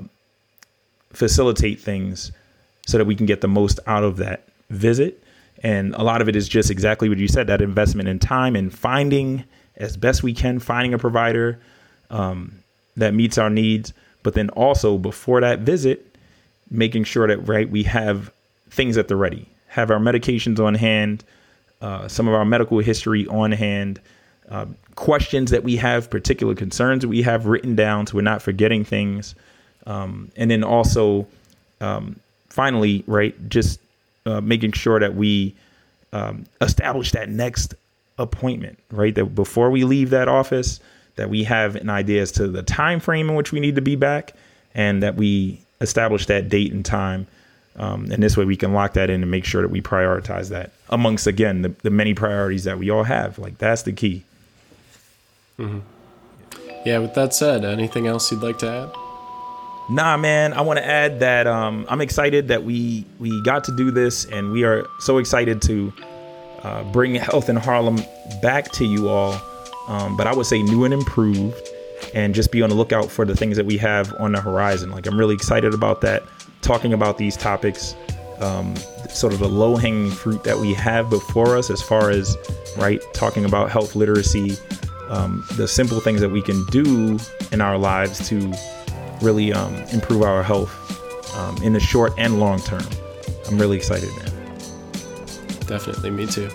A: facilitate things so that we can get the most out of that visit. And a lot of it is just exactly what you said, that investment in time and finding as best we can, finding a provider um, that meets our needs. But then also before that visit, making sure that, right, we have things at the ready, have our medications on hand, uh, some of our medical history on hand, uh, questions that we have, particular concerns that we have written down so we're not forgetting things. Um, and then also, um, finally, right, just uh, making sure that we um, establish that next appointment, right, that before we leave that office, that we have an idea as to the time frame in which we need to be back, and that we establish that date and time. Um, and this way we can lock that in and make sure that we prioritize that amongst, again, the, the many priorities that we all have. Like, that's the key.
B: Mm-hmm. Yeah, with that said, anything else you'd like to add?
A: Nah, man, I want to add that um, I'm excited that we we got to do this, and we are so excited to uh, bring Health in Harlem back to you all. Um, but I would say new and improved, and just be on the lookout for the things that we have on the horizon. Like, I'm really excited about that, talking about these topics, um, sort of the low-hanging fruit that we have before us as far as, right, talking about health literacy, um, the simple things that we can do in our lives to really um, improve our health um, in the short and long term. I'm really excited, man.
B: Definitely, me too.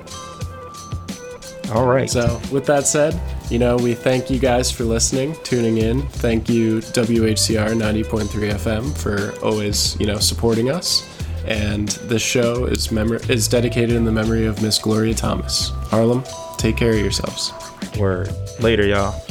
A: All right.
B: So with that said, you know, we thank you guys for listening, tuning in. Thank you, W H C R ninety point three F M, for always, you know, supporting us. And this show is mem- is dedicated in the memory of Miss Gloria Thomas. Harlem, take care of yourselves.
A: Word. Later, y'all.